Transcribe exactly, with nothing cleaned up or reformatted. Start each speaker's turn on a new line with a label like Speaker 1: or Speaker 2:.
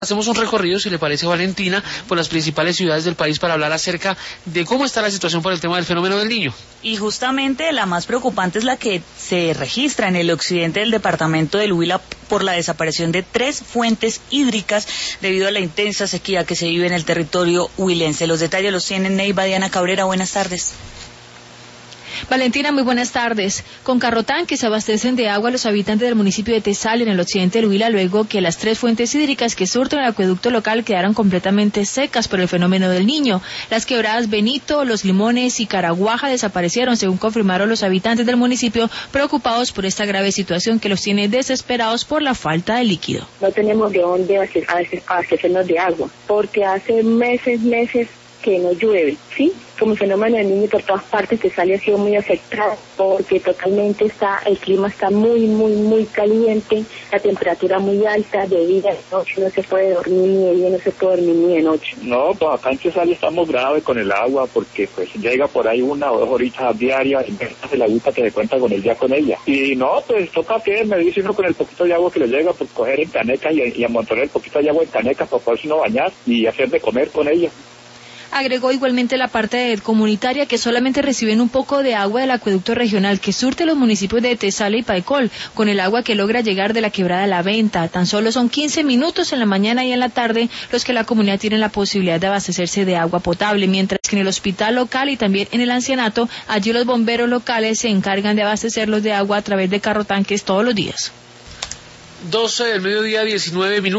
Speaker 1: Hacemos un recorrido, si le parece, Valentina, por las principales ciudades del país para hablar acerca de cómo está la situación por el tema del fenómeno del Niño.
Speaker 2: Y justamente la más preocupante es la que se registra en el occidente del departamento del Huila por la desaparición de tres fuentes hídricas debido a la intensa sequía que se vive en el territorio huilense. Los detalles los tiene Neiva Diana Cabrera. Buenas tardes.
Speaker 3: Valentina, muy buenas tardes. Con carrotanques se abastecen de agua los habitantes del municipio de Tezal, en el occidente del Huila, luego que las tres fuentes hídricas que surten el acueducto local quedaron completamente secas por el fenómeno del Niño. Las quebradas Benito, Los Limones y Caraguaja desaparecieron, según confirmaron los habitantes del municipio, preocupados por esta grave situación que los tiene desesperados por la falta de líquido.
Speaker 4: No tenemos de dónde abastecernos de agua, porque hace meses, meses que no llueve, ¿sí? Como fenómeno del Niño por todas partes, Tezal ha sido muy afectado porque totalmente está, el clima está muy, muy, muy caliente, la temperatura muy alta, de día, de noche no se puede dormir, ni de día no se puede dormir ni de noche.
Speaker 5: No, pues acá en Tezal estamos graves con el agua porque pues llega por ahí una o dos horitas diarias y hace la agüita que se cuenta con el día con ella. Y no, pues toca que me dice uno con el poquito de agua que le llega, pues coger en canecas y, y amontonar el poquito de agua en canecas para poderse uno bañar y hacer de comer con ella.
Speaker 3: Agregó igualmente la parte comunitaria que solamente reciben un poco de agua del acueducto regional que surte los municipios de Tezal y Paicol, con el agua que logra llegar de la quebrada La Venta. Tan solo son quince minutos en la mañana y en la tarde los que la comunidad tiene la posibilidad de abastecerse de agua potable, mientras que en el hospital local y también en el ancianato, allí los bomberos locales se encargan de abastecerlos de agua a través de carrotanques todos los días.
Speaker 1: doce del mediodía, diecinueve minutos.